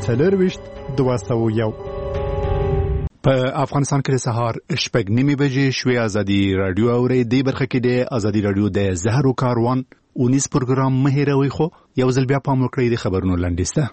4-2-1 په افغانستان کې سهار 8:30 بجې شوې ازادي رادیو اوري د برخه کې د ازادي رادیو د زهرو کاروان 19 پروګرام مهیروي خو یو ځل بیا پام وکړئ د خبرونو لنډیسته.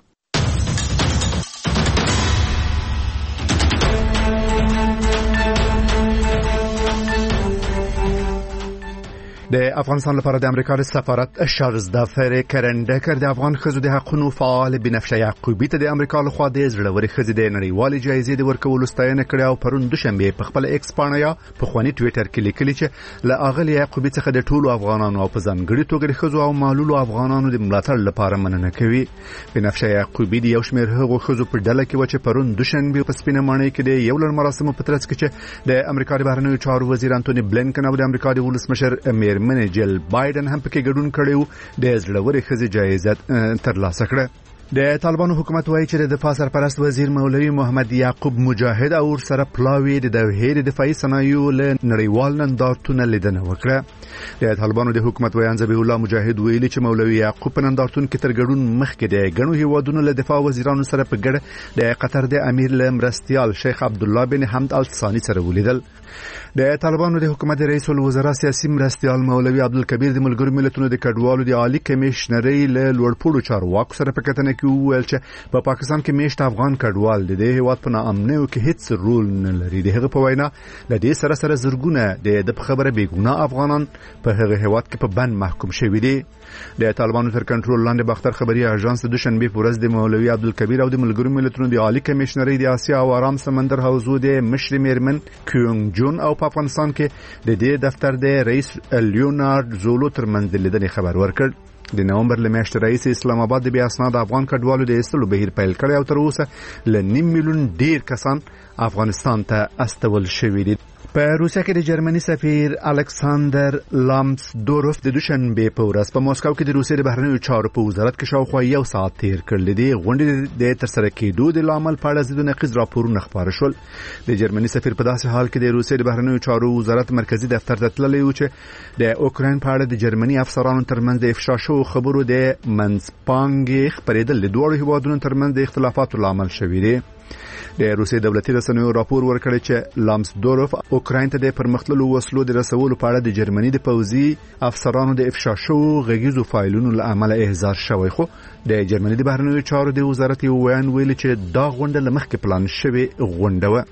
د افغانستان لپاره د امریکا د سفارت شارلز دافر کرندکر د افغان ښځو د حقوقو فعال بنفشه یعقوبی ته د امریکا لخوا د زړوري ښځې د نړیوالې جایزې د ورکولو ستاینه کړې او پرون دوشنبه په خپل ایکس پاڼه په خواني ټوئیټر کې لیکلي چې له اغلی یعقوبی څخه د ټولو افغانانو او په ځانګړي توګه د ښځو او معلولو افغانانو د ملاتړ لپاره مننه کوي. بنفشه یعقوبی د یو شمېر هغو ښځو په ډله کې و چې پرون دوشنبه په سپینه ماڼۍ کې د یو لړ مراسمو په ترڅ کې چې د امریکا د بهرنیو چارو وزیر انټونی بلینکن او د امریکا د ولسمشر میرمن جل بایدن هم پکې ګډون کړیو د زړوري ښځې جایزه ترلاسه کړه. د طالبانو حکومت وایي چې د دفاع سرپرست وزیر مولوی محمد یعقوب مجاهد او سره پلاوی د دوحې د دفاعي صنایعو له نړیوال نندارتون لیدنه وکړه. د طالبانو د حکومت ویان ذبیح الله مجاهد ویلي چې مولوی یعقوب په نندارتون کې تر ګډون مخکې د غنو هیوادونو له دفاع وزیرانو سره په ګډه د قطر د امیر مرستیال شیخ عبد الله بن حمد ال ثانی سره ولیدل. د طالبانو د حکومت رئیس الوزرا سیاسي مرستیال مولوی عبدالکبیر د ملګرو ملتونو د کډوالو د عالی کمشنرۍ له لوړپوړو چارواکو سره په کتنه کې وویل چې په پاکستان کې میشت افغان کډوال د دې هیواد په ناامنیو کې هیڅ رول نه لري. د هغه په وینا د دې سره زرګونه د خبره بیګونه افغانان په هغه هیواد کې په بند محکوم شوي دي. د طالبانو تر کنټرول لاندې باختر خبري اژانس د دوشنبه په ورځ د مولوی عبدالکبیر او د ملګرو ملتونو د عالی کمشنرۍ د آسیا او آرام سمندر حوزو د مشر میرمن کیونګ جون او په افغانستان کې د دې دفتر د رئیس لیونارد زولو ترمنځ د لیدنې خبر ورکړ. د نومبر لمیاشتې رئیس اسلام آباد د بیا اسناد افغان کډوالو د ایستلو بهیر پیل کړی او تر اوسه ل 9 میلیون ډیر کسان افغانستان ته استول شوي دي. په روسیا کې د جرمني سفیر الکساندر لامسدورف د دوشنبه په ورځ په مسکو کې د روسیې د بهرنیو چارو په وزارت کې شاوخوا یو ساعت تیر کړل. دي غونډې د ترسره کېدو د لامل په اړه ځینې نقیض راپورونه خپاره شول. د جرمني سفیر په داسې حال کې د روسیې د بهرنیو چارو وزارت مرکزی دفتر ته تللی و چې د اوکراین په اړه د جرمني افسرانو ترمنځ د افشا شوو خبرو د منځپانګې خپرېدل د دوه هیوادونو ترمنځ د اختلافاتو لامل شوی دی. د روسي دولتي رسنیو راپور ورکړی چې لامسدورف اوکراین ته د پرمختللو وسلو د رسولو په اړه د جرمني د پوځي افسرانو د افشا شوو غږیزو فایلونو له امله احضار شوی. خو د جرمني د بهرنیو چارو د وزارت ویان ویلي چې دا غونډه له مخکې پلان شوې غونډه وه.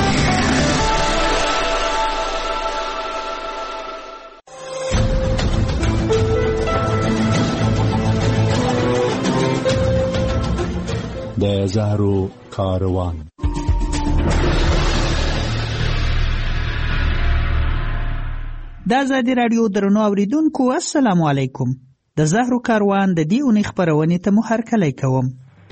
د زهرو کاروان د ازادي رادیو درنو اوریدونکو السلام علیکم. د زهرو کاروان د دې اونۍ خبرونې ته مو هرکلی کوم.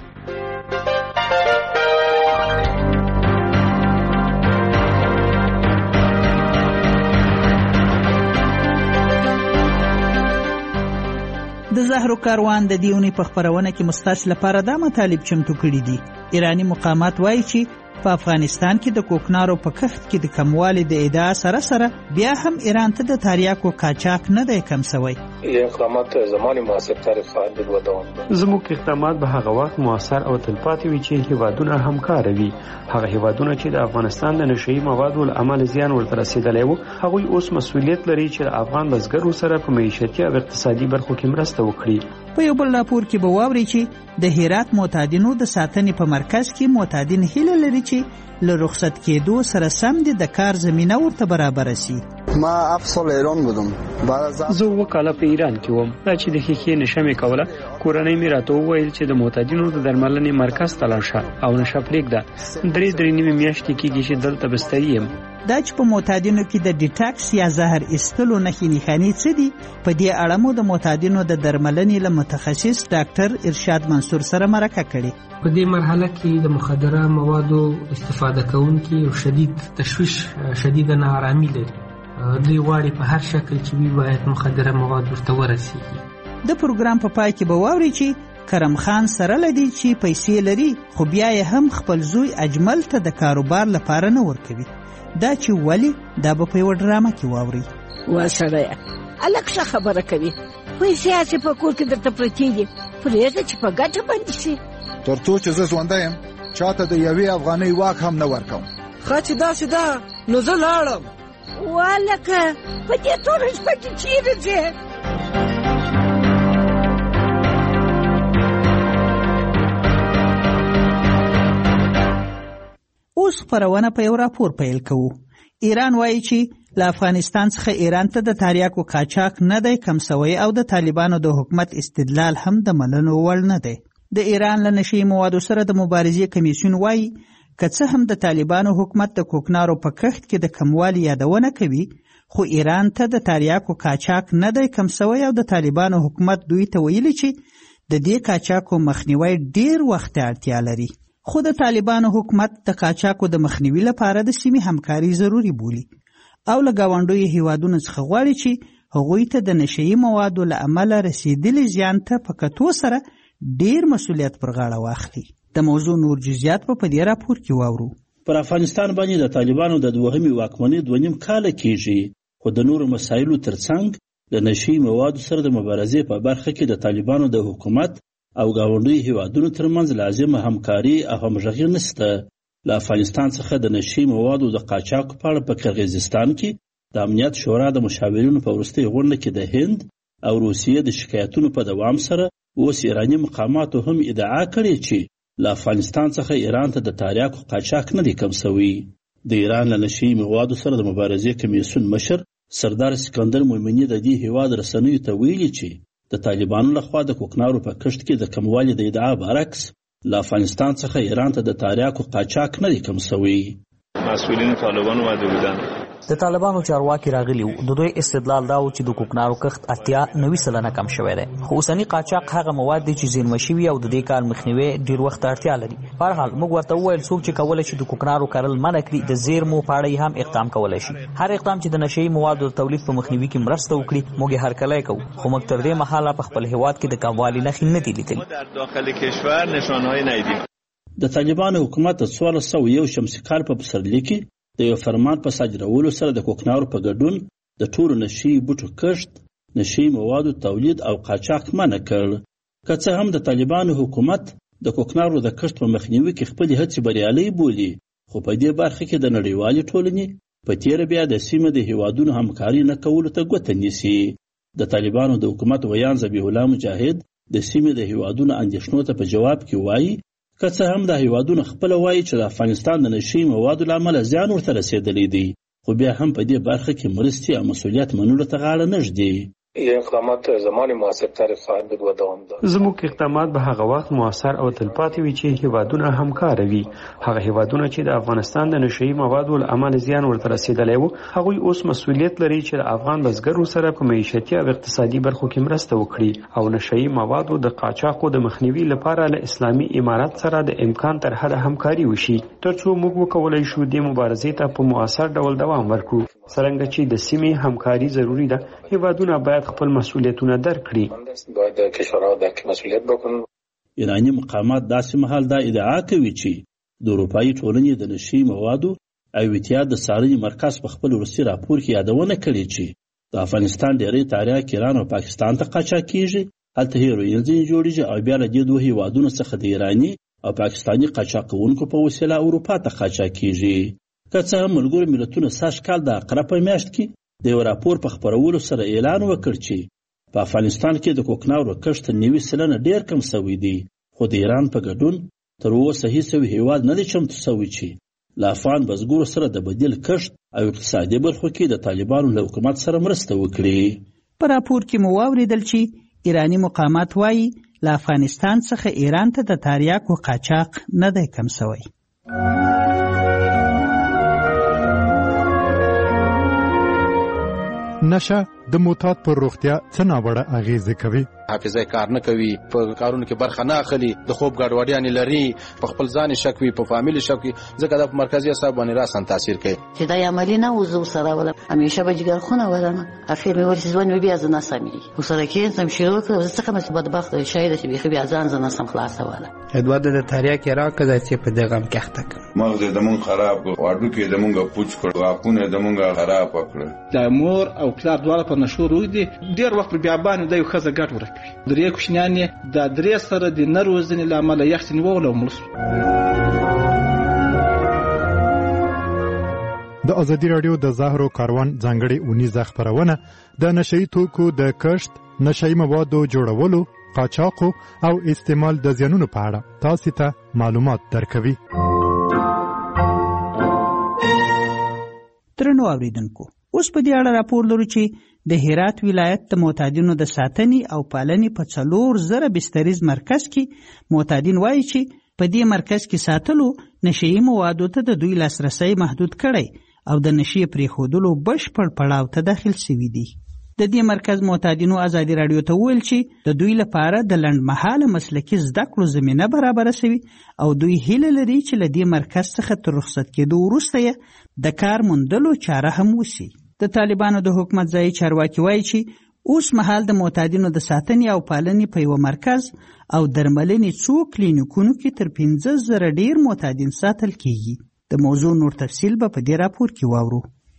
د زهرو کاروان د دې اونۍ په خبرونه کې مستاس لپاره دا مطالب چمتو کړي دي. ایرانی مقامات وایي چې په افغانستان کې د کوکنارو په کښت کې د کموالي د ادعا سره بیا هم ایران ته د تاریاکو قاچاق نه دی کم شوی. اقدامات زماني موثر تاریخ خالد ودوام زموږ اقدامات به هغه وخت موثر او تلپاتې وي چې هیوادونه همکار وي. هغه هیوادونه چې د افغانستان د نشئی موادو له امله زیان ورته رسیدلی وو هغه اوس مسؤلیت لري چې افغان بزګرو سره په معیشتي او اقتصادي برخو کې مرسته وکړي. په یو بل راپور کې به واوري چې د هرات معتادینو د ساتنې په مرکز کې معتادین هیله لري چې له رخصت کېدو سره سم د کار زمينه ورته برابر شي. ما افصل ایران بودم. زه وکاله په ایران کې وم. دا چې د هیڅ نشمه کوله کورنۍ مې راته وویل چې د معتادینو د درملنې مرکز ته لاړ شه او نشه پرېږده. درې نیمه میاشتې کېږي چې دلته بستري یم. دا چې په معتادینو کې د ډیټاکس یا زهر ایستلو نښې څه دي په دې اړه مو د معتادینو د درملنې له متخصص ډاکټر ارشاد منصور سره مرکه کړې. په دې مرحله کې د مخدره موادو استفاده کوونکي او شدید تشویش شدید ناارامي لري. دوی غواړي په هر شکل چې وي باید مخدره مواد ورته ورسیږي. د پروګرام په پای کې به واوري چې کرم خان سره لدی چې پیسې لري خو بیا یې هم خپل زوی اجمل ته د کاروبار لپاره نه ورکوي. دا چې ولی دا به په یو ډرامه کې واوري. واسره الکشه خبره کوي پیسې چې په کور کې درته پرتی دي پرېږده چې په ګټه باندې شي. ترڅو چې زه ژوندی یم چاته د یوې افغانۍ واک هم نه ورکوم. ښه چې داسې ده نو زه لاړم. والکه په دې توره شپه کې چیرې ځې؟ اوس خپرونه په یو راپور پیل کوو. ایران وایي چې له افغانستان څخه ایران ته د تریاکو قاچاق نه دی کم سوی او د طالبانو د حکومت استدلال هم د منلو وړ نه دی. د ایران له نشي موادو سره د مبارزې کمیسیون وایي که څه هم د طالبانو حکومت د کوکنارو په کښت کې د کموالي یادونه کوي خو ایران ته د تریاکو قاچاق نه دی کم سوی او د طالبانو حکومت دوی ته ویلي چې د دې قاچاقو مخنیوي ډیر وخت اړتیا لري. خو د طالبانو حکومت د قاچاقو د مخنیوي لپاره د سیمې همکاري ضروري بولي او له ګاونډیو هیوادونو څخه غواړي چې هغوی ته د نشهیي موادو له امله رسیدلي زیان ته په کتو سره ډیر مسؤلیت پر غاړه واخلي. د موضوع نور جزئیات په دې راپور کې واورو. پر افغانستان باندې د طالبانو د دوهمې واکمنۍ 2.5 کال کېږي خو د نورو مسایلو ترڅنګ د نشهیي موادو سره د مبارزې په برخه کې د طالبانو د حکومت او ګاونډیو هیوادونو ترمنځ لازمه همکاري او همغږي نشته. له افغانستان څخه د نشهیي موادو د قاچاقو په اړه په قرغیزستان کې د امنیت شورا د مشاورینو په وروستۍ غونډه کې د هند او روسیې د شکایتونو په دوام سره اوس ایراني مقاماتو هم ادعا کړې چې له افغانستان څخه ایران ته د تریاکو قاچاق نه دی کم سوی. د ایران له نشهیي موادو سره د مبارزې کمیسیون مشر سردار سکندر مومني د دې هیواد رسنیو ته ویلي چې د طالبانو لخوا د کوکنارو په کښت کې د کموالي د ادعا برعکس له افغانستان څخه ایران ته د تریاکو قاچاق نه دی کم سوی. مسئولین طالبان اومده بودن. د طالبانو چارواکي راغلي وو. د دوی استدلال دا و چې د کوکنارو کښت 90% کم شوی دی خو اوسنی قاچاق هغه مواد دي چې زیرمه شوي او د دې کار مخنیوي ډیر وخت اړتیا لري. په هر حال موږ ورته وویل څوک چې کولی شي د کوکنارو کرل منع کړي د زیرمو په اړه هم اقدام کولی شي. هر اقدام چې د نشهیي موادو د تولید په مخنیوي کې مرسته وکړي موږ یې هرکلی کوو خو موږ تر دې مهاله په خپل هیواد کې د کموالي نښې نه دي لیدلي. در داخل کشور نشانه‌ای ندیدیم. د طالبانو حکومت د 1401 شمسي کال په پسرلي کې د یو فرمان په صادرولو سره د کوکنارو په ګډون د ټولو نشهیي بوټو کښت، نشهیي موادو تولید او قاچاق منع کړ. که څه هم د طالبانو حکومت د کوکنارو د کښت په مخنیوي کې خپلې هڅې بریالۍ بولي خو په دې برخه کې د نړیوالې ټولنې په تیره بیا د سیمې د هیوادونو همکاري نه کولو ته ګوته نیسي. د طالبانو د حکومت ویان ذبیح الله مجاهد د سیمې د هیوادونو اندېښنو ته په جواب کې وایي که څه هم د هیوادونو خپله وایي چې د افغانستان د نشهیي موادو له امله زیان ورته رسېدلی دی خو بیا هم په دې برخه کې مرستې او مسؤلیت منلو ته غاړه نه ږدي. این اقدامات زمان موثرتر خواهد بود و دوام دارد. زموږ اقدامات به هغه وخت موثر او تلپاتې وي چې هیوادونه همکار وي. هغه هیوادونه چې د افغانستان د نشهیي موادو له امله زیان ورته رسېدلی و هغوی اوس مسؤلیت لري چې د افغان بزګرو سره په معیشتي او اقتصادي برخو کې مرسته وکړي او نشهیي موادو د قاچاقو د مخنیوي لپاره له اسلامي امارت سره د امکان تر حده همکاري وشي ترڅو موږ وکولی شو د مبارزې ته په مؤثر ډول دوام ورکړو. څرنګه چې د سیمې همکاري ضروري ده هیوادونه باید خپل مسؤلیتونه درک کړي. باید کشورها درک مسؤلیت بکنن. ایراني مقامات داسې مهال دا ادعا کوي چې د اروپایي ټولنې د نشهیي موادو او اتحاد د څارنې مرکز په خپل وروستي راپور کې یادونه کړې چې د افغانستان ډېری تریاک ایران او پاکستان ته قاچاق کیږي. هلته هیروین ځینې جوړیږي او بیا له دې دوه هیوادونو څخه د ایراني او پاکستاني قاچاق کوونکو په وسیله اروپا ته قاچاق کیږي. که څه هم ملګرو ملتونو سږ کال د عقرب په میاشت کې د یو راپور په خپرولو سره اعلان وکړ چې په افغانستان کې د کوکنارو کښت 90% ډېر کم سوی دی خو د ایران په ګډون تر اوسه هیڅ هیواد نه دی چمتو سوی چې له افغان بزګرو سره د بدیل کښت او اقتصادي برخو کې د طالبانو له حکومت سره مرسته وکړي. په راپور کې مو واورېدل چې ایراني مقامات وایي له افغانستان څخه ایران ته د تریاکو قاچاق نه دی کم سوی. نشه د معتاد پر روغتیا څه ناوړه اغیزه کوي. حافظه کار نه کوي، په کارونو کې برخه نه اخلي، د خوب ګډوډیانې لري، په خپل ځان شک وي، په فامیل شک وي، ځکه د مرکزي اعصاب باندې راسن تاثیر کوي. چې دا عملی نه وزو سره ولا همیشه به جګر خونه ولنه اخر مې ورته ځوان بیا ځنه سمي وسره کې سم شروع کړ زه څنګه مې بدبخت شاید چې بیا ځان ځنه سم خلاص ولا ادواد د تاریخ راکړه چې په دغه هم کېخته مغز د مون خراب وړو کې د مونږه پوچ کړ واکونه د مونږه خراب کړ. د مور او پلار دواړه په پر نشو روی دي ډیر وخت بیا باندې د یو خزه ګټ ورکوي درې کوشنیان د درې سره د نروزنې لامل یخنی وول او ملس. د ازادي رادیو د زهرو کاروان ځانګړي اونیزه خبرونه د نشئی توکو د کښت، نشئی موادو جوړولو، قاچاقو او استعمال د زیانونو په اړه تاسو ته معلومات درکوي. درنو اوریدونکو، اوس په دې اړه راپور لرو چې د هرات ولایت د معتادینو د ساتنې او پالنې په 4000 بستریز مرکز کې معتادین وایي چې په دې مرکز کې ساتلو نشئی موادو ته د دوی لاسرسي محدود کړي او د نشي پریښودلو بشپړ پړاو ته داخل شوي دي. د دې مرکز معتادینو ازادي رادیو ته ویل چې د دوی لپاره د لنډمهاله مسلکي زده کړو زمینه برابره شوي او دوی هیله لري چې له دې مرکز څخه تر رخصت کېدو وروسته د کار موندلو چاره هم وشي. د طالبانو د حکومت ځایي چارواکي وایي چې اوس مهال د معتادینو د ساتنې او پالنې په یو مرکز او درملنې څو کلینیکونو کې تر 15,000 ډیر معتادین ساتل کیږي. د موضوع نور تفصیل به په دې راپور کې واورو.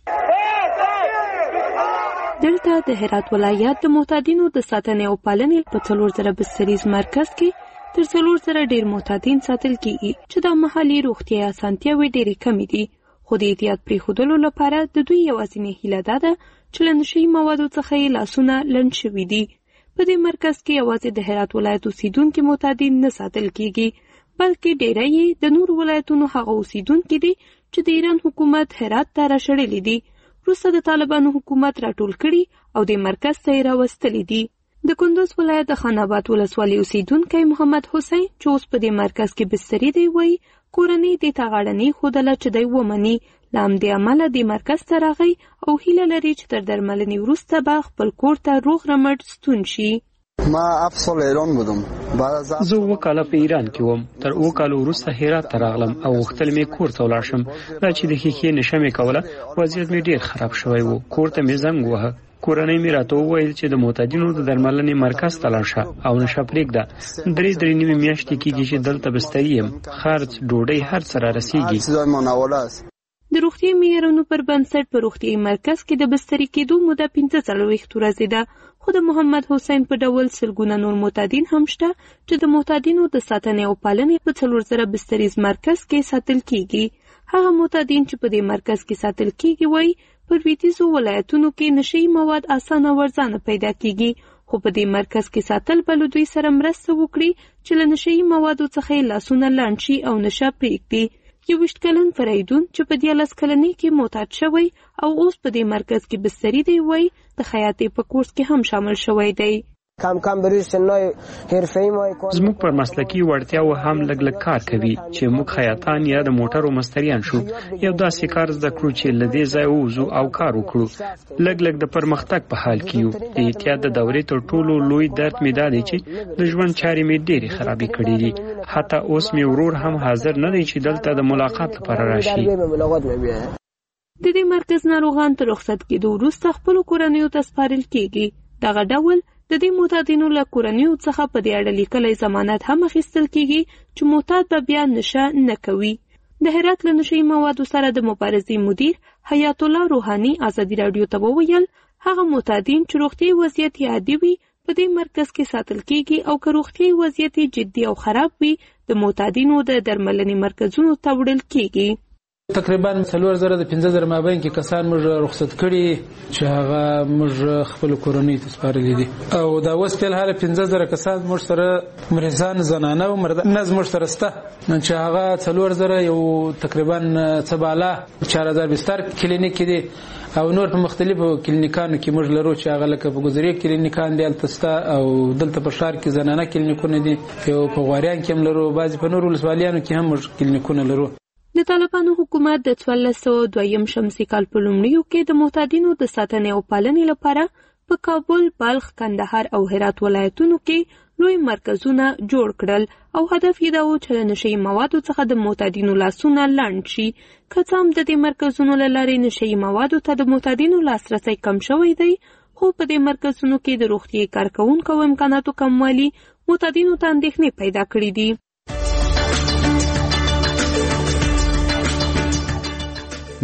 دلته د هرات ولایت د معتادینو د ساتنې او پالنې په 4000 بستریز مرکز کې تر 4000 ډیر معتادین ساتل کیږي چې د محلي روغتیا اسانتیاوې ډېرې کمې دي. خو د احتیاط پریښودلو لپاره د دوی یوازینۍ هیله ده چې له نشئی موادو څخه یې لاسونه لنډ شوي دي. په دې مرکز کې یوازې د هرات ولایت اوسیدونکي معتادین نه ساتل کیږي، بلکې ډېری یې د نورو ولایتونو هغه اوسیدونکي دي چې د ایران حکومت هرات ته راشړلي دي. وروسته د طالبانو حکومت راټول کړي او د مرکز ته یې راوستلي دي. د کندوز ولایت د خان آباد ولسوالۍ اوسیدونکی محمد حسین چې اوس په دې مرکز کې بستري دی وایي کورنۍ دې ته غاړه نه ایښودله چې دی ومني. له همدې امله دې مرکز ته راغی او هیله لري چې تر درملنې وروسته به خپل کور ته روغ رمټ ستون شي. ما افصل ایران بودم. زه 2 کاله په ایران کې وم. تر 2 کالو وروسته هرات ته راغلم او غوښتل مې کور ته ولاړ شم. دا چې د ښیښې نشه مې کوله وضعیت مې ډېر خراب شوی و. کور ته مې زنګ ووهه. کورنۍ مې راته وویل چې د معتادینو د درملنې مرکز ته لاړ شه او نشه پرېږده. 3 میاشتې کېږي چې دلته بستري یم. خرڅ، ډوډۍ، هر څه را رسېږي. د روغتیایي معیارونو پر بنسټ په روغتیایي مرکز کې د بستري کېدو موده 45 ورځې ده. خو د محمد حسین په ډول سلګونه نور معتادین هم شته چې د معتادینو د ساتنې او پالنې په 4000 بستریز مرکز کې ساتل کیږي. هغه معتادین چې په دې مرکز کې ساتل کیږي وایي پر لویدیځو ولایتونو کې نشئی مواد اسانه ورځانه پیدا کیږي، خو په دې مرکز کې ساتل به له دوی سره مرسته وکړي چې له نشئی موادو څخه یې لاسونه لنډ شي او نشه پرېږدي. 21 کلن فریدون چې په 13 کلنۍ کې معتاد شوی او اوس په دې مرکز کې بستري دی وایي د خیاطۍ په کورس کې هم شامل شوی دی. زموږ پر مسلکي وړتیاو هم لږ کار کوي چې موږ خیاطان یا د موټرو مستریان شو. یو داسې کار زده کړو چې له دې ځای ووځو او کار وکړو. لږ د پرمختګ په حال کې یو. د احتیاط د دورې تر ټولو لوی درد مې دا دی چې د ژوند چارې مې ډېرې خرابې کړې دي. حتی اوس مې ورور هم حاضر نه دی چې دلته د ملاقات لپاره راشي. د دې مرکز ناروغان تر رخصت کېدو وروسته خپلو کورنیو ته سپارل کېږي. دغه ډول د دې معتادینو له کورنیو څخه په دې اړه لیکلی ضمانت هم اخیستل کیږي چې معتاد به بیا نشه نه کوي. د هرات له نشئی موادو سره د مبارزې مدیر حیات الله روحاني ازادي رادیو ته وویل هغه معتادین چې روغتیایي وضعیت یې عادي وي په دې مرکز کې ساتل کیږي او که روغتیایي وضعیت یې جدي او خراب وي د معتادینو د درملنې مرکزونو ته وړل کیږي. تقریبا 4000 د 15000 مابین کې کسان موږ رخصت کړي چې هغه موږ خپل کورنۍ ته سپارلي دي او دا اوس په حال 15000 کسان موږ سره مریضان زنانه او مرد ناز موږ سره سته چې هغه 4000 یو تقریبا څباله 4000 بستر کلینیک دي او نور په مختلفو کلینیکانو کې موږ لرو چې هغه لکه په ګذري کلینیکان دي التستا او دلته په ښار کې زنانه کلینیکونه دي یو په غوریان کې هم لرو بعضی په نورو ولسوالیانو کې هم موږ کلینیکونه لرو. د طالبانو حکومت د 1402 شمسي کال په لومړیو کې د معتادینو د ساتنې او پالنې لپاره په کابل، بلخ، کندهار او هرات ولایتونو کې لوی مرکزونه جوړ کړل او هدف یې دا و چې له نشئی موادو څخه د معتادینو لاسونه لنډ شي. که څه هم د دې مرکزونو له لارې نشئی موادو ته د معتادینو لاسرسی کم شوی دی، خو په دې مرکزونو کې د روغتیایي کارکوونکو او امکاناتو کموالی معتادینو ته اندېښنې پیدا کړې دي.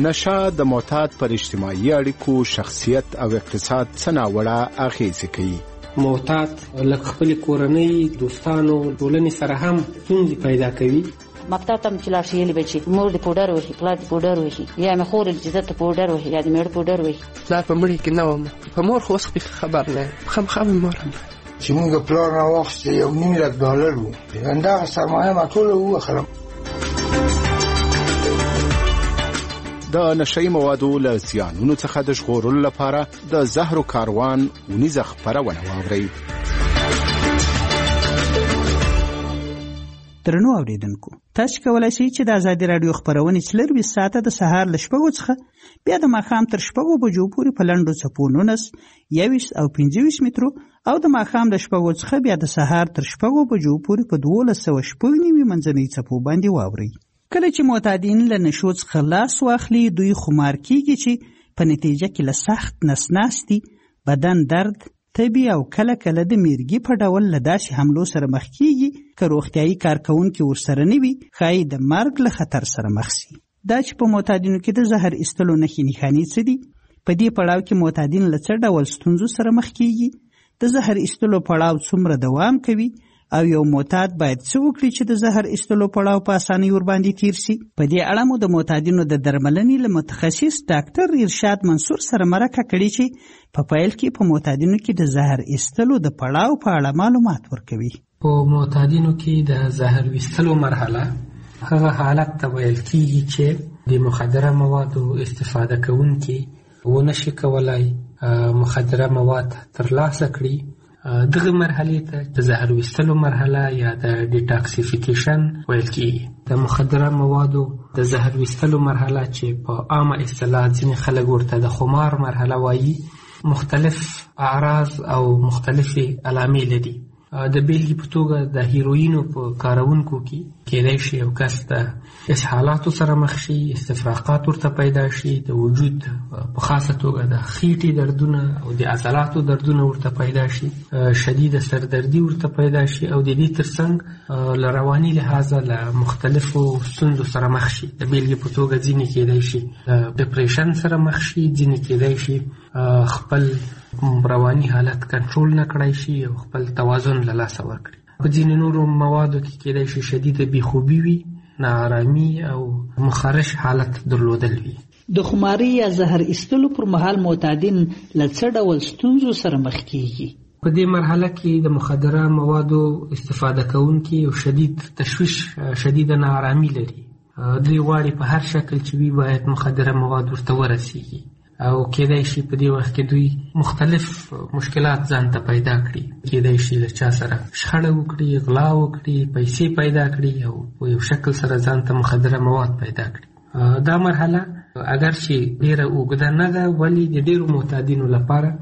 نشه د معتاد پر اجتماعي اړیکو، شخصیت او اقتصاد څه ناوړه اغیزې کوي. معتاد لکه خپل کورنۍ، دوستانو، ټولنې سره هم ستونزې پیدا کوي. مکتب ته چې لاړ شي یلی بچي مور د پوډر وهي، پلار د پوډر وهي، یا مې خور چې زه ته پوډر وهي یا د میړه پوډر وهي. پلار په مړي کې نه وم، په مور خو اوس خبر نه یم، خامخا مې مور هم چې موږ پلار راواخیسته $1,000,000 و، همدغه سرمایه ما ټوله ووخلم. د نشهیي موادو له زیانونو څخه د ژغورلو لپاره د زهرو کاروان اونیزه خپرونه واورئ. درنو اوریدونکو، تاسو کولای شئ چې د ازادي رادیو خبرونه 24 ساعته د سهار ل 6 څخه بیا د ماښام تر 6 بجو پورې په لنډو څپو 19 21 او 25 مترو او د ماښام د 6 څخه بیا د سهار تر 6 بجو پورې په 1290 منځنۍ څپو باندې واورئ. کله چې معتادین له نشو څخه لاس واخلي، دوی خمار کیږي چې په نتیجه کې له سخت نسناستي، بدن درد، تبي او کله کله د میرګي په ډول له داسې حملو سره مخ کیږي که روغتیایي کارکونکي ورسره نه وي، ښایي د مرګ له خطر سره مخ شي. دا چې په معتادینو کې د زهر ایستلو نښې نښانې څه دي؟ په دې پړاو کې معتادین له څه ډول ستونزو سره مخ کیږي؟ د زهر ایستلو پړاو څومره دوام کوي؟ او یو معتاد باید څه وکړي چې د زهر ایستلو پړاو په اسانۍ ورباندې تیر شي؟ په دې اړه مو د معتادینو د درملنې له متخصص ډاکټر ارشاد منصور سره مرکه کړې چې په پیل کې په معتادینو کې د زهر ایستلو د پړاو په اړه معلومات ورکوي. په معتادینو کې د زهر ایستلو مرحله هغه حالت ته ویل کېږي چې د مخدره موادو استفاده کوونکي ونشي کولای مخدره مواد ترلاسه کړي. دغه مرحله ته د زهر ویستلو مرحله یا د ډیټاکسیفیکیشن ویل کېږي. د مخدره موادو د زهر ویستلو مرحله چې په عامه اصطلاح ځینې خلک ورته د خمار مرحله وایي، مختلف اعراض او مختلفې علامې لري. د بیلګې په توګه د هیروینو په کارونکو کې کېدای شي یو کس د اسهالاتو سره مخ شي، استفراقات ورته پیدا شي، د وجود په خاصه توګه د خېټې دردونه او د عضلاتو دردونه ورته پیدا شي، شدید سردردي ورته پیدا شي او د دې ترڅنګ له رواني لحاظه له مختلفو ستونزو سره مخ شي. د بیلګې په توګه ځینې کېدای شي ډپریشن سره مخ شي، ځینې کېدای شي خپل رواني حالت کنټرول نه کړای شي او خپل توازن له لاسه ورکړي. په ځینې نورو موادو کې کېدای شي شدیده بېخوبي وي، ناارامي او مخارش حالت درلودل وي. د خماري یا زهر ایستلو پر مهال معتادین له څه ډول ستونزو سره مخ کیږي؟ په دې مرحله کې د مخدره موادو استفاده کوونکي او شدید تشویش، شدیده ناارامي لري. دوی غواړي په هر شکل چې وي باید مخدره مواد ورته ورسیږي او کېدای شي په دې وخت کې دوی مختلف مشکلات ځان ته پیدا کړي. کېدای شي له چا سره شخړه وکړي، غلا وکړي، پیسې پیدا کړي او په یو شکل سره ځان ته مخدره مواد پیدا کړي. دا مرحله اگر چې ډیره اوږده نه ده، ولی د ډیرو معتادینو لپاره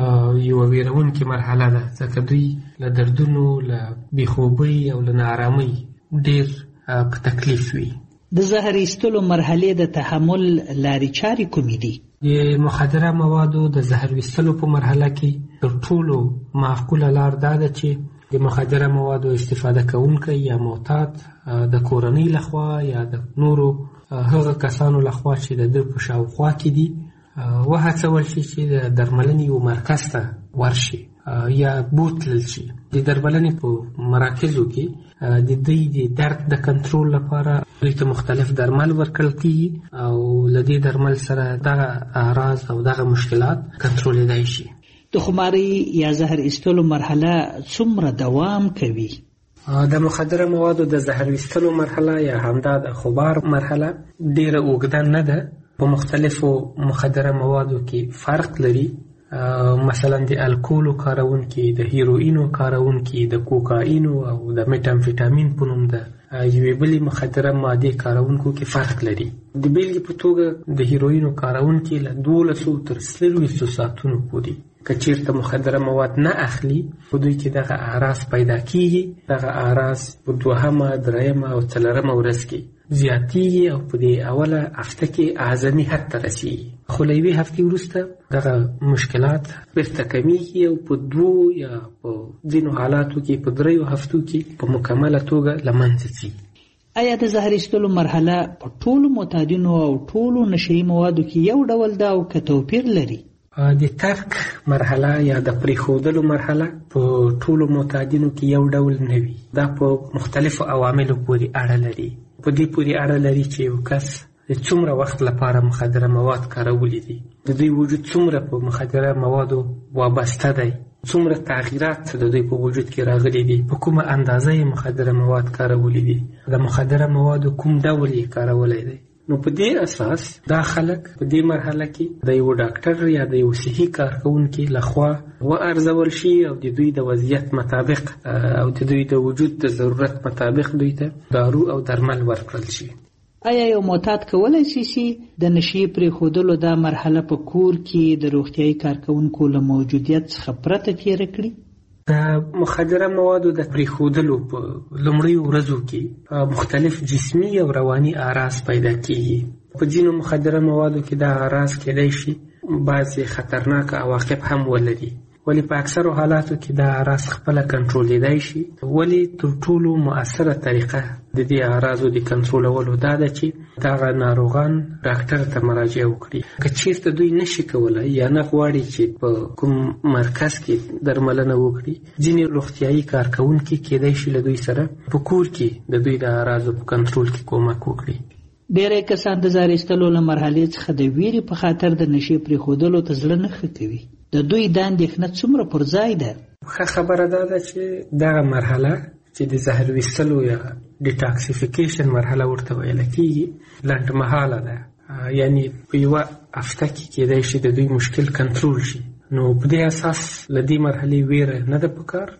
یو ویرونکې مرحله ده، ځکه دوی له دردونو، له بېخوبۍ او له ناارامۍ ډیر په تکلیف وي. د زهر ایستلو مرحلې د تحمل لارې چارې کومې دي؟ د مخدره موادو د زهر ویستلو په مرحله کې تر ټولو معقوله لار دا ده چې د مخدره موادو استفاده کوونکی یا معتاد د کورنۍ لخوا یا د نورو هغه کسانو لخوا چې د ده په شاوخوا کې دي وهڅول شي چې د درملنې یو مرکز ته ورشي یا بوتلل شي. د درملنې په مراکزو کې د دوی د درد د کنټرول لپاره دوی ته مختلف درمل ورکړل کېږي او له دې درمل سره دغه اعراض او دغه مشکلات کنټرولېدای شي. د خماري یا زهر ایستلو مرحله څومره دوام کوي؟ د مخدره موادو د زهر ایستلو مرحله یا همدا د خمار مرحله ډیره اوږده نه ده. په مختلفو مخدره موادو کې فرق لري. مثلا د الکولو کارونکي، د هیروینو کارونکي، د کوکاینو او د میټامفیټامین په نوم د یوې بلې مخدره مادې کارونکو کې فرق لري. د بیلګې په توګه د هیروینو کارونکي له 12 تر 24 ساعتونو پورې که چیرته مخدره مواد نه اخلي، په دوی کې دغه اعراض پیدا کیږي. دغه اعراض په 2، 3 او 4 ورځ کې زیاتیږي او په دې اوله هفته کې اعظمي حد ته رسیږي. خو له یوې هفتې وروسته دغه مشکلات بیرته کمیږي او په 2 یا په ځینو حالاتو کې په 3 هفتو کې په مکمله توګه له منځه ځي. آیا د زهر ایستلو مرحله په ټولو معتادینو او ټولو نشهیي موادو کې یو ډول ده او که توپیر لري؟ د ترک مرحله یا د پریښودلو مرحله په ټولو معتادینو کې یو ډول نه وي. دا په مختلفو عواملو پورې اړه لري. په دې پورې اړه لري چې یو کس د څومره وخت لپاره مخدره مواد کارولی دي، د دوی وجود څومره په مخدره موادو وابسته دی، څومره تغییرات د دوی په وجود کې راغلي دي، په کومه اندازه یې مخدره مواد کارولی دي، د مخدره موادو کوم ډول یې کارولی دی. نو په دې اساس دا خلک په دې مرحله کې د یو ډاکټر یا د یو صحي کارکونکي لخوا وارزول شي او د دوی د وضعیت مطابق او د دوی د وجود د ضرورت مطابق دوی ته دارو او درمل ورکړل شي. آیا یو معتاد کولی شي د نشي پرېښودلو دا مرحله په کور کې د روغتیايي کارکونکو له موجودیت څخه پرته تېره کړي؟ د مخدره موادو د پرېښودلو په لومړیو ورځو کې مختلف جسمي او رواني اعراض پیدا کیږي. په ځینو مخدره موادو کې دا اعراض کېدای شي بعضې خطرناک عواقب هم ولري، ولی په اکثرو حالاتو کې دا اعراض خپله کنټرولیدای شي. ولی تر ټولو مؤثره طریقه د دې اعراضو د کنټرولولو دا ده چې دغه ناروغان ډاکټر ته مراجعه وکړي. که چیرته دوی نشي کولی یا نه غواړي چې په کوم مرکز کې درملنه وکړي، ځینې روغتیایي کارکوونکي کېدای شي له دوی سره په کور کې د دوی د اعراضو په کنټرول کې کومک وکړي. ډېری کسان د زهر ایستلو له مرحلې څخه د ویرې په خاطر د نشي پرېښودلو ته زړه نه ښه کوي. د دوی دا اندېښنه څومره پر ځای ده؟ ښه خبره دا ده چې دغه مرحله چې د زهر ویستلو یا ډیټاکسیفیکیشن مرحله ورته ویل کېږي لنډمهاله ده، یعنی په یوه هفته کې کېدای شي د دوی مشکل کنټرول شي. نو په دې اساس له دې مرحلې ویره نه ده پکار،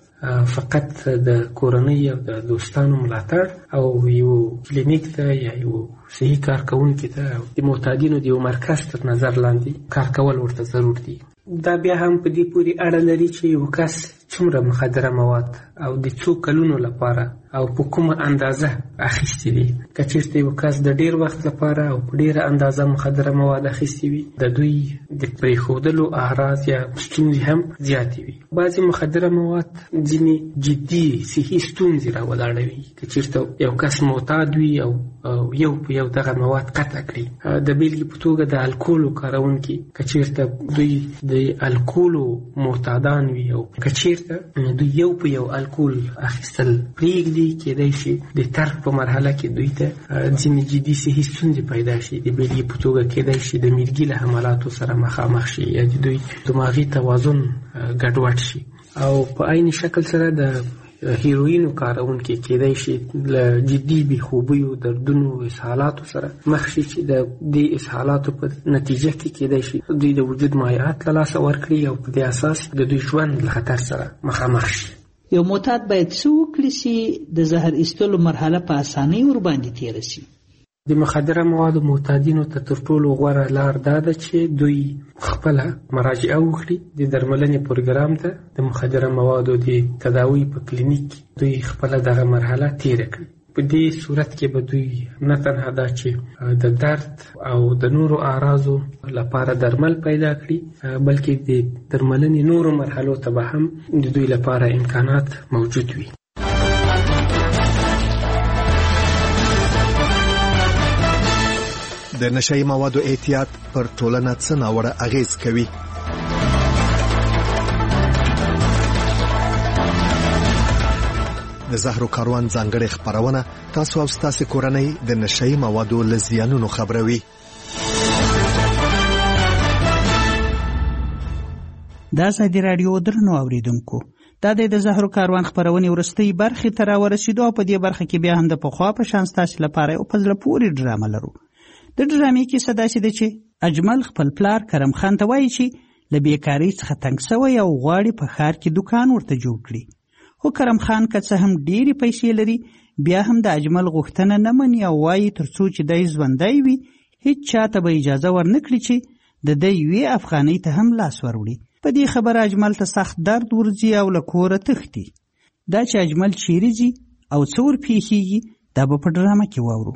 فقط د کورنۍ او د دوستانو ملاتړ او یو کلینیک ته یا یو صحي کارکوونکي ته د معتادینو د یو مرکز تر نظر لاندې کار کول ورته ضرور دي. دا بیا هم په دې پورې اړه لري چې یو کس څومره مخدره مواد او د څو کلونو لپاره او په کومه اندازه اخیستي دي. که چېرته یو کس د ډېر وخت لپاره او په ډېره اندازه مخدره مواد اخیستي وي، د دوی د پرېښودلو اعراض یا ستونزې هم زیاتې وي. بعضې مخدره مواد ځینې جدي صحي ستونزې راولاړوي. که چېرته یو کس معتاد وي او یو په یو دغه مواد قطع کړي، د بېلګې په توګه د الکولو کارونکي که چېرته دوی د الکولو معتادان وي او که چېرته دوی یو په یو الکول اخیستل پرېږدي، کېدای شي د ترک په مرحله کې دوی ته ځینې جدي صحي ستونزې پیدا شي. د بېلګې په توګه کېدای شي د میرګي له حملاتو سره مخامخ شي یا د دوی دماغي توازن ګډوډ شي، او په عین شکل سره د هیروینو کارونکي کېدای شي له جدي بېخوبیو، دردونو، اسهالاتو سره مخ شي چې د دې اسهالاتو په نتیجه کې کېدای شي دوی د وجود مایعات له لاسه ورکړي او په دې اساس د دوی ژوند له خطر سره مخامخ شي. یو معتاد باید څه وکړي چې د زهر ایستلو مرحله په اسانۍ ورباندې تېره شي؟ د مخدره موادو معتادینو ته تر ټولو غوره لار دا ده چې دوی خپله مراجعه وکړي د درملنې پروګرام ته. د مخدره موادو د تداوی په کلینیک دوی خپله دغه مرحله تېره کړي. په دې صورت کې به دوی نه تنها دا چې د درد او د نورو اعراضو لپاره درمل پیدا کړي، بلکې د درملنې نورو مرحلو ته به هم د دوی لپاره امکانات موجود وي. د نشهیي موادو احتیاط پر ټولنه څه ناوړه اغیز کوي؟ د زهرو کاروان ځانګړې خپرونه تاسو او ستاسو کورنۍ د نشهیي موادو له زیانونو خبروي. دا ازادي راډیو درنو اوریدونکو، دا د زهرو کاروان خپرونې وروستۍ برخې ته راورسېدو او په دې برخه کې بیا هم د پخوا په شان ستاسو لپاره یو په زړه پورې ډرامه لرو. د ډرامې کیسه داسې ده چې اجمل خپل پلار کرم خان ته وایي چې له بیکارۍ څخه تنګ سوی او غواړي په ښار کې دوکان ورته جوړ کړي. خو کرم خان که څه هم ډېرې پیسې لري، بیا هم د اجمل غوښتنه نه مني او وایي تر څو چې دی ژوندی وي هیڅ چاته به اجازه ورنکړي چې د دی یوې افغانۍ ته هم لاس وروړي. په دې خبره اجمل ته سخت درد ورځي او له کوره تښتي. دا چې اجمل چیرې ځي او څه ورپېښېږي دا به په ډرامه کې واورو.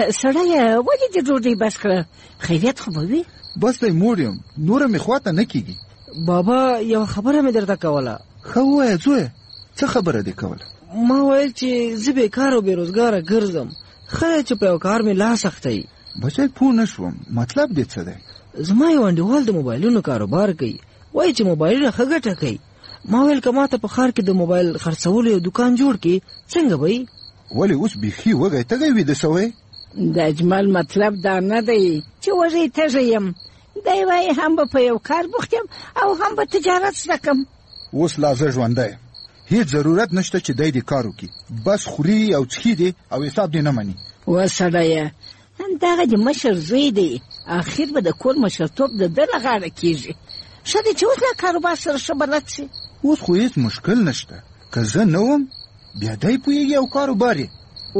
سړیه ولې دې ډوډۍ بس کړه؟ خیریت خو به وي؟ بس دی موړ یم، نوره مې خواته نه کېږي. بابا یو خبره مې درته کوله. ښه ووایه زویه، څه خبره دې کوله؟ ما ویل چې زه بېکاره او بېروزګاره ګرځم، ښه دی چې په یو کار مې لاس اختی. بچی پوه نه شوم، مطلب دې څه دی؟ زما یو انډیوال د موبایلونو کاروبار کوي، وایي چې موبایلونه ښه ګټه کوي. ما ویل که ماته په ښار کې د موبایل خرڅولو یو دوکان جوړ کړي څنګه به وي؟ ولې اوس بیخي وږی تږی ویده سوی؟ د اجمل مطلب دا نه دی چې وږی تږی یم، دی وایي هم به په یو کار بوخت یم او هم به تجارت زده کړم. اوس لا زه ژوندی یم، هیڅ ضرورت نشته چې دی دې کار وکړي، بس خوري او څښي دې او حساب دې نه مني. وسړیه دغه د مشر زوی دی، اخر به د کور مشرتوب د ده له غاړه کېږي. ښه دی چې اوس له کاروبار سره ښه بلد شي. اوس خو هیڅ مشکل نشته، که زه نه وم بیا دی پوهېږي او کاروبار یې.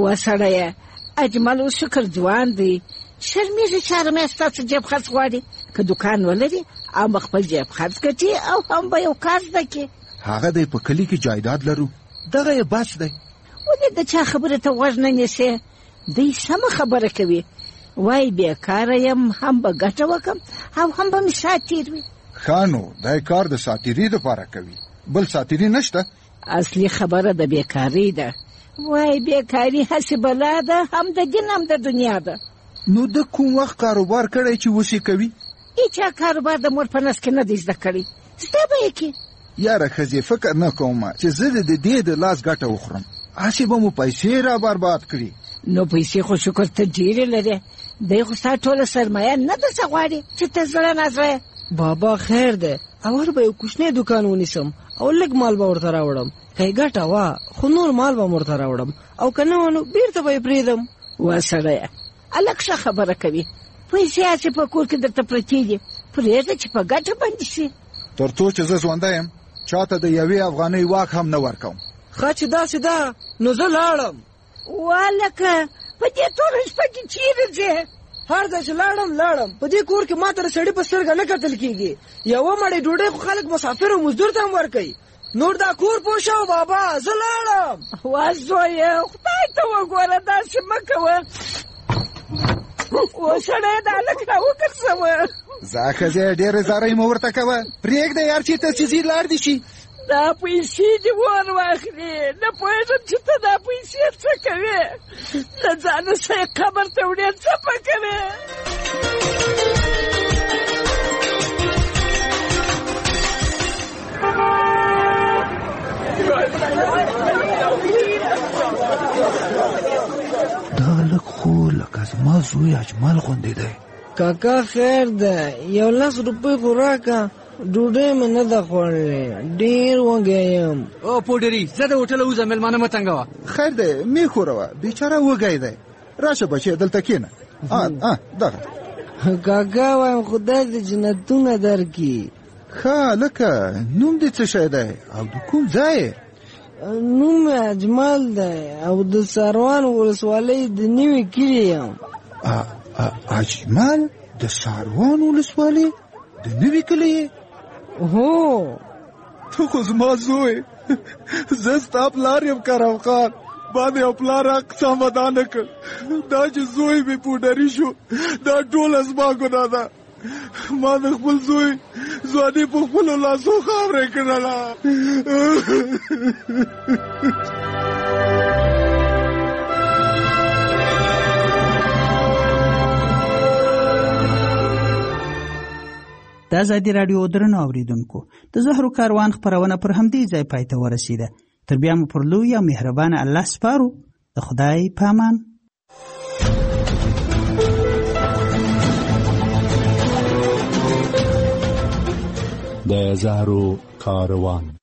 وسړیه اجمل اوس شکر ځوان دی، شرمېږي چې هره میاشت ستاسو جیب خرڅ غواړي. که دوکان ولري او به خپل جیب خرڅ ګټي او هم به یو کار زده کړي. هغه دی په کلي کې جایداد لرو، دغه یې بس دی. ولې د چا خبره ته غوږ نه نیسې؟ دی سمه خبره کوي، وایي بېکاره یم، هم به ګټه وکړم او هم به مې ساعت تېر وي. ښه نو دی کار د ساتیري دپاره کوي، بل ساتیري نشته. اصلي خبره د بېکارۍ ده، وایي بېکاري هسې بلا ده، هم د دین هم د دنیا ده. نو د کوم وخت کاروبار کړی چې اوس یې کوي؟ هېچا کاروبار د مور په نس کې نه دی زده کړی، زده به یې کړي. یاره ښځې فکر نه کوم چې زه د دې د لاس ګټه وخورم، هسې به مو پیسې را برباد کړي. نو پیسې خو شکر ته ډېرې لرې، دی خو ستا ټوله سرمایه نه درڅه غواړي چې ته زړه نازړه. بابا خیر دی، اول به یو کوچنی دوکان ونیسم او لږ مال به ورته راوړم، که یې ګټه وه خو نور مال به م ورته راوړم، او که نه وه نو بېرته به یې پرېږدم. وسړیه هلک ښه خبره کوي، پیسې هسې په کور کې درته پرتې دي، پرېږده چې په ګټه باندې شي. تر څو چې زه ژوندی یم چاته د یوې افغانۍ واک هم نه ورکوم. ښه چې داسې ده نو زه لاړم. والکه په دې ټوله شپه کې چیرې ځې؟ هر ځای چې لاړم په دې کور کې ما ته د سړي په سترګه نه کتل کېږي. یوه مړۍ ډوډۍ خو خلک مسافر او مزدور ته هم ورکوي، نور دا کور پوه شو بابا، زه لاړم. وا زویه خدای ته وګوره، داسې مه کوه. وسړی دا هلک راوګرځوه. ځه ښځې ډېرې زارۍ مه ورته کوه، پرېږده یار چې ته چې ځي لاړ دې شي. دا پیسې دې ور واخلې، نه پوهېږم چې ته دا پیسې څه کوې، له ځانه سره قبر ته وړې څه په کوې. دا لږ خو لکه زما زوی اجمل غوندې دی. کاکا خیر ده، یو 10 روپۍ خو راکه، ډوډۍ مې نه ده خوړلې، ډېر وږی یم. او پوډري زه د هوټله وځم، مېلمانه مه تنګوه. خیر دی مې ښوروه، بیچاره وږی دی، راشه بچی دلته کښېنه. دغه کاکا وایم خدای دې جنتونه درکړي. ښه لکه نوم دې څه شی دی او د کوم ځای؟ نوم مې اجمل دی او د ساروان ولسوالۍ د نوي کلي یم. اجمل د ساروان ولسوالۍ د نوي کلي؟ هو ته خو زما زوی، زه ستا پلار یم کرم خان، ما د یو پلار حق سم ادا نه کړ، دا چې زوی مې پوډري شو دا ټوله زما ګناه ده. ما د خپل زوی ځواني په خپلو لاسو خاورې کړله. د ازادي راډیو درنو اوریدونکو، د زهرو کاروان خپرونه پر همدې ځای پای ته ورسیده. تر بیا مو پر لوی او مهربانه الله سپارو. د خدای په امان. د زهرو کاروان